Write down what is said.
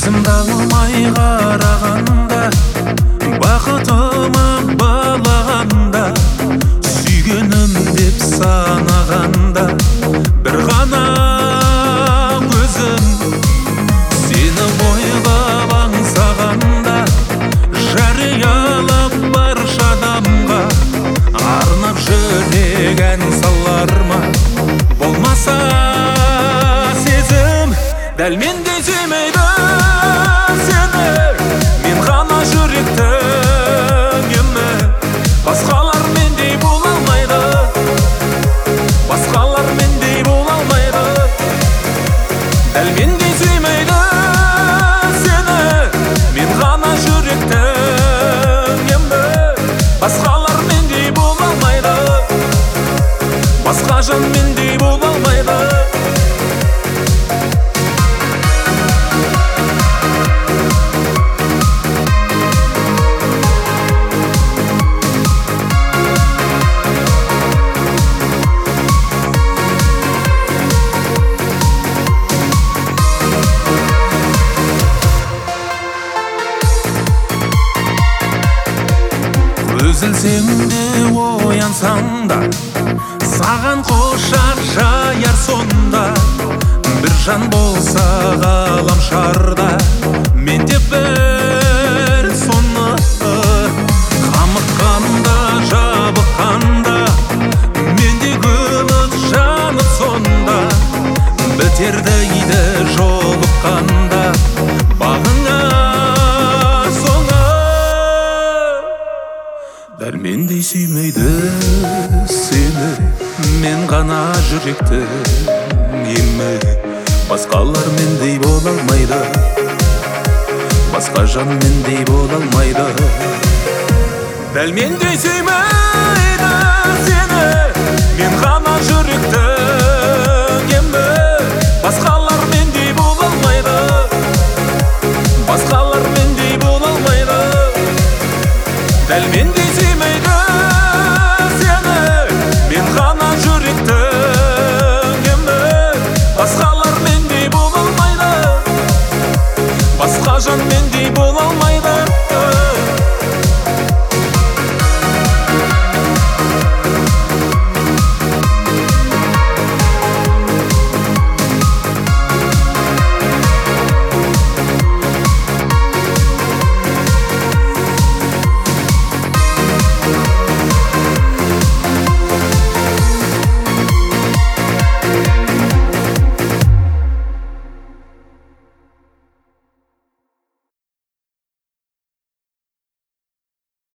көзімді алмай қарағанда, бақытыма балағанда, сүйгенім деп санағанда, бір ғана өзім сені ойлап аңсағанда, жариялап барша адамға арнап жүрек ән салар ма? Болмаса сезім дәл мендей сүймейді сені, мен ғана жүректің емі. Басқалар мендей бола алмайды, басқалар мендей бола алмайды. Дәл мендей сүймейді сені, мен ғана жүректің емі. Басқалар мендей бола алмайды, басқа жан мендей бола алмайды. Үзілсең де оянсаң да, саған құшақ жаяр сонда. Бір жан болса ғалам шарда, мен де бір соны. Қамыққанда, жабыққанда, менде гүлік жанып сонда. Бітер дейді жолыққанда, бағыңа дәл мендей сүймейді сені, мен ғана жүректің емі. Басқалар мендей бола алмайды, басқа жан мендей бола алмайды. Дәл мендей сүймейді сені,